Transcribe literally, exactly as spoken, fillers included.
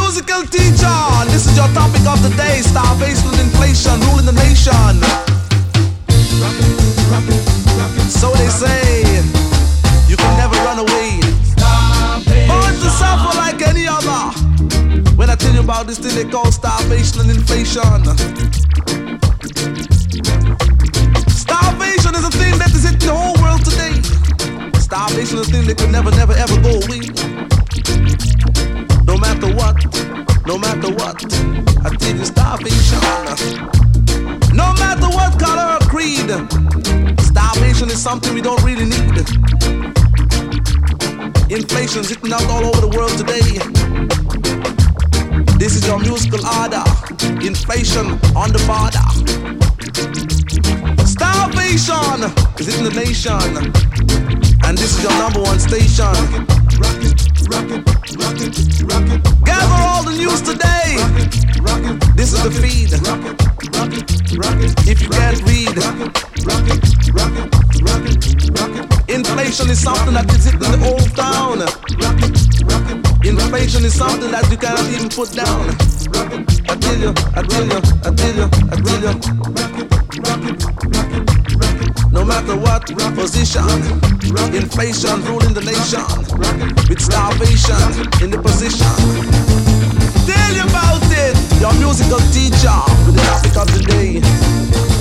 musical teacher. This is your topic of the day. Starvation and inflation ruling the nation. So they say, you can never run away. Born to suffer like any other. When I tell you about this thing they call starvation and inflation. Starvation is a thing that is hitting the whole world today. Starvation is a thing that could never, never, ever go away. No matter what, no matter what, I tell you starvation. No matter what color or creed, starvation is something we don't really need. Inflation's hitting out all over the world today. This is your musical order. Inflation on the border. Starvation is hitting the nation. And this is your number one station. Rock it, rock it, rock it, rock it. Gather all the news today. Rock it, this is the feed. Rock it, rock it, rock it. If you can't read, rock it, rock it, rock it, rock it. Inflation is something that is hitting the whole town. Rock it, rock it. Inflation is something that you cannot even put down. I tell you, I tell you, I tell you, I tell you. Rock it, rock it, rock it, rock it. No matter what position, inflation ruling the nation. With starvation in the position. Tell you about it, your musical teacher with the topic of the day.